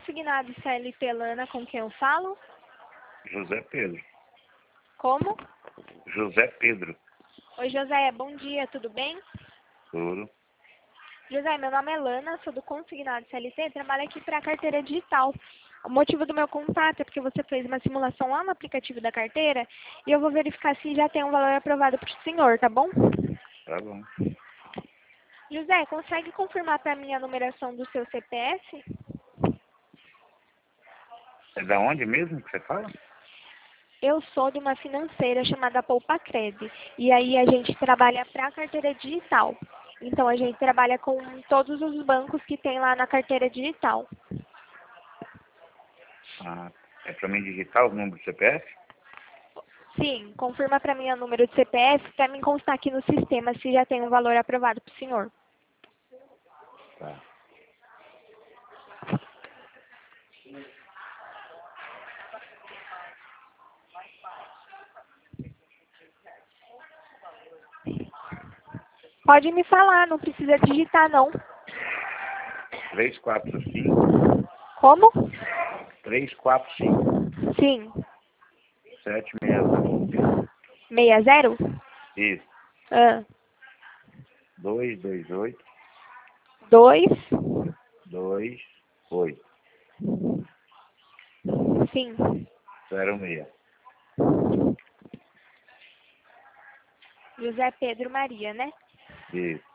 consignado CLT Lana, com quem eu falo? José Pedro. Como? José Pedro. Oi, José, bom dia, tudo bem? Tudo. José, meu nome é Lana, sou do consignado CLT, trabalho aqui para a carteira digital. O motivo do meu contato é porque você fez uma simulação lá no aplicativo da carteira e eu vou verificar se já tem um valor aprovado para o senhor, tá bom? Tá bom. José, consegue confirmar para mim a numeração do seu CPF? É da onde mesmo que você fala? Eu sou de uma financeira chamada Poupacred e aí a gente trabalha para a carteira digital. Então a gente trabalha com todos os bancos que tem lá na carteira digital. Ah, é pra mim digitar o número do CPF? Sim, confirma para mim o número de CPF para mim constar aqui no sistema se já tem um valor aprovado para o senhor. Tá. Pode me falar, não precisa digitar não. 345 Como? 345 Sim. 760. 60? Isso. Ah, 228 2? 28 Sim. 06. José Pedro Maria, né? Isso.